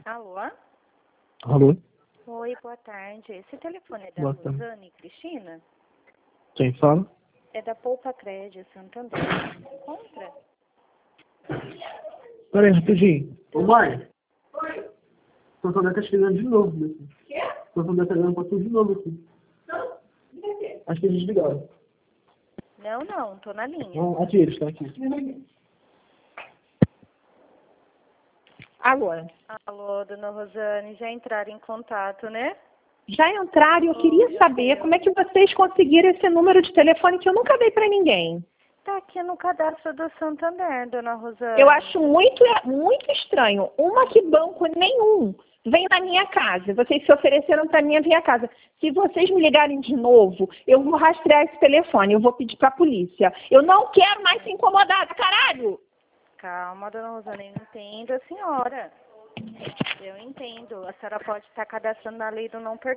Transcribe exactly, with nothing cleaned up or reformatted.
Alô? Alô? Oi, boa tarde. Esse telefone é da Boa tarde. Rosane Cristina? Quem fala? É da Poupa Crédito Santander. Encontra? Pera aí, rapidinho. Ô, mãe. Oi. O Santander tá chegando de novo. Né? Quê? O Santander tá ligando pra tu de novo aqui. Não, acho que eles ligaram. Não, não, tô na linha. Não, aqui eles, tá aqui. Alô? Alô, dona Rosane, já entraram em contato, né? Já entraram e eu queria saber como é que vocês conseguiram esse número de telefone que eu nunca dei para ninguém. Tá aqui no cadastro do Santander, dona Rosane. Eu acho muito, muito estranho. Uma que banco nenhum vem na minha casa. Vocês se ofereceram para mim a minha casa. Se vocês me ligarem de novo, eu vou rastrear esse telefone. Eu vou pedir para a polícia. Eu não quero mais ser incomodada, caralho! Calma, dona Rosane, eu entendo a senhora. Eu entendo. A senhora pode estar cadastrando na lei do não pertencer.